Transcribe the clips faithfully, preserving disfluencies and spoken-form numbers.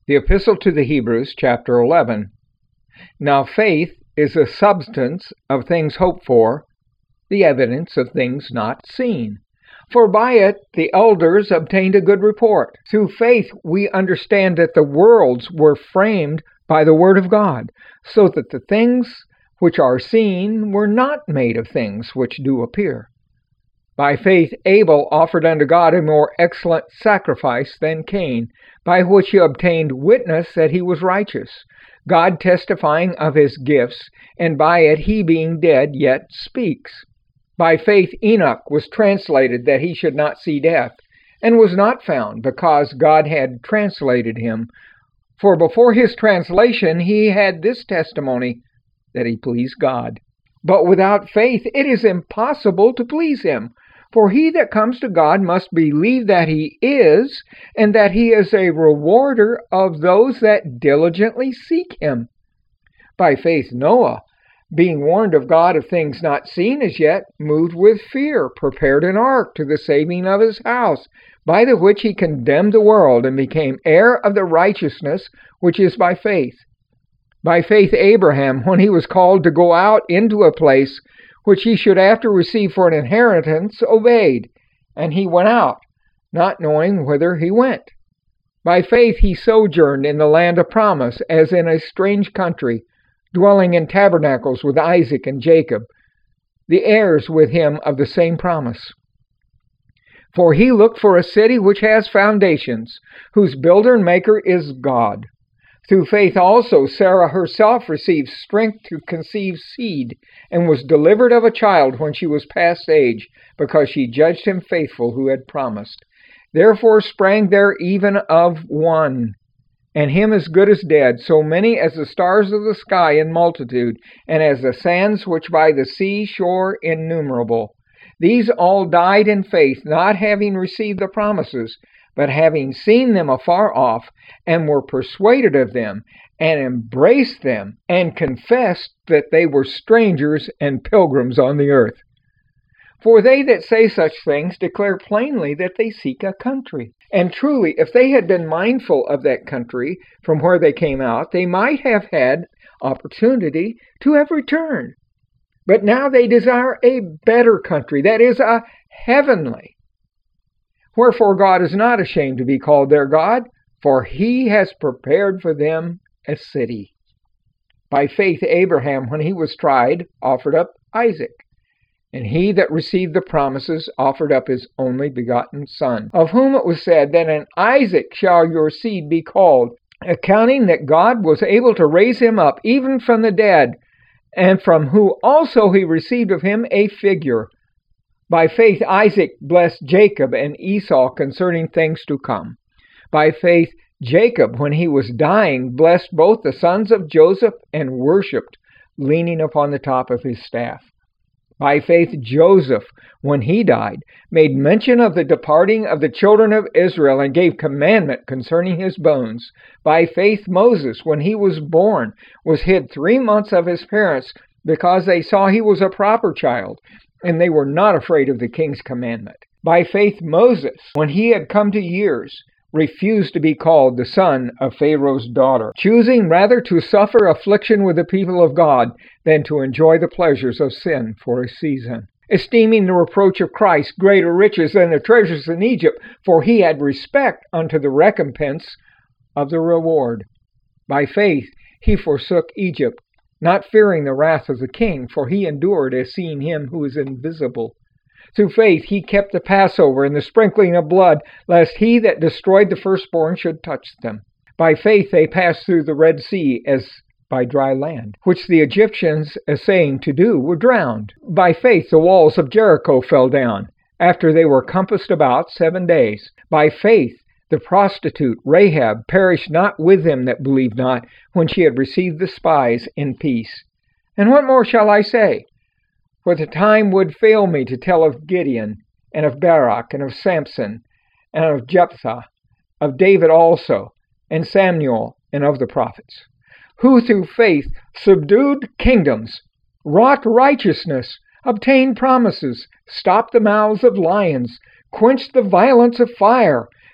The Epistle to the Hebrews, chapter eleven. Now faith is the substance of things hoped for, the evidence of things not seen. For by it the elders obtained a good report. Through faith we understand that the worlds were framed by the word of God, so that the things which are seen were not made of things which do appear. By faith Abel offered unto God a more excellent sacrifice than Cain, by which he obtained witness that he was righteous, God testifying of his gifts, and by it he being dead yet speaks. By faith Enoch was translated that he should not see death, and was not found, because God had translated him. For before his translation he had this testimony, that he pleased God. But without faith it is impossible to please him. For he that comes to God must believe that he is, and that he is a rewarder of those that diligently seek him. By faith Noah, being warned of God of things not seen as yet, moved with fear, prepared an ark to the saving of his house, by the which he condemned the world, and became heir of the righteousness which is by faith. By faith Abraham, when he was called to go out into a place which he should after receive for an inheritance, obeyed, and he went out, not knowing whither he went. By faith he sojourned in the land of promise, as in a strange country, dwelling in tabernacles with Isaac and Jacob, the heirs with him of the same promise. For he looked for a city which has foundations, whose builder and maker is God. Through faith also Sarah herself received strength to conceive seed, and was delivered of a child when she was past age, because she judged him faithful who had promised. Therefore sprang there even of one, and him as good as dead, so many as the stars of the sky in multitude, and as the sands which by the sea shore innumerable. These all died in faith, not having received the promises, but having seen them afar off, and were persuaded of them, and embraced them, and confessed that they were strangers and pilgrims on the earth. For they that say such things declare plainly that they seek a country. And truly, if they had been mindful of that country from where they came out, they might have had opportunity to have returned. But now they desire a better country, that is, a heavenly. Wherefore God is not ashamed to be called their God, for he has prepared for them a city. By faith Abraham, when he was tried, offered up Isaac. And he that received the promises offered up his only begotten son, of whom it was said that in Isaac shall your seed be called, accounting that God was able to raise him up even from the dead, and from whom also he received of him a figure. By faith Isaac blessed Jacob and Esau concerning things to come. By faith Jacob, when he was dying, blessed both the sons of Joseph, and worshipped, leaning upon the top of his staff. By faith Joseph, when he died, made mention of the departing of the children of Israel, and gave commandment concerning his bones. By faith Moses, when he was born, was hid three months of his parents, because they saw he was a proper child, and they were not afraid of the king's commandment. By faith Moses, when he had come to years, refused to be called the son of Pharaoh's daughter, choosing rather to suffer affliction with the people of God than to enjoy the pleasures of sin for a season, esteeming the reproach of Christ greater riches than the treasures in Egypt, for he had respect unto the recompense of the reward. By faith he forsook Egypt, not fearing the wrath of the king, for he endured as seeing him who is invisible. Through faith he kept the Passover and the sprinkling of blood, lest he that destroyed the firstborn should touch them. By faith they passed through the Red Sea as by dry land, which the Egyptians, essaying to do, were drowned. By faith the walls of Jericho fell down, after they were compassed about seven days. By faith the prostitute Rahab perished not with them that believed not, when she had received the spies in peace. And what more shall I say? For the time would fail me to tell of Gideon, and of Barak, and of Samson, and of Jephthah, of David also, and Samuel, and of the prophets, who through faith subdued kingdoms, wrought righteousness, obtained promises, stopped the mouths of lions, quenched the violence of fire,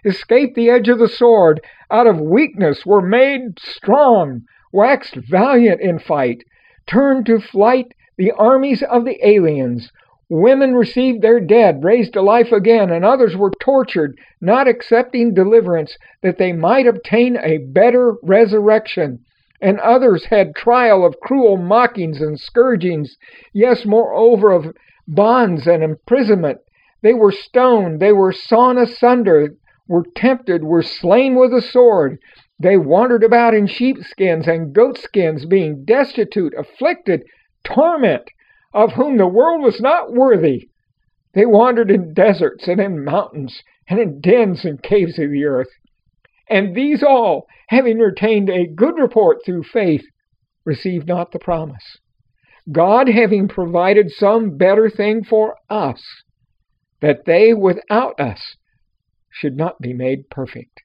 escaped the edge of the sword, out of weakness were made strong, waxed valiant in fight, turned to flight the armies of the aliens. Women received their dead, raised to life again, and others were tortured, not accepting deliverance, that they might obtain a better resurrection. And others had trial of cruel mockings and scourgings, yes, moreover, of bonds and imprisonment. They were stoned, they were sawn asunder, were tempted, were slain with a sword. They wandered about in sheepskins and goatskins, being destitute, afflicted, torment, of whom the world was not worthy. They wandered in deserts and in mountains and in dens and caves of the earth. And these all, having retained a good report through faith, received not the promise, God having provided some better thing for us, that they without us should not be made perfect.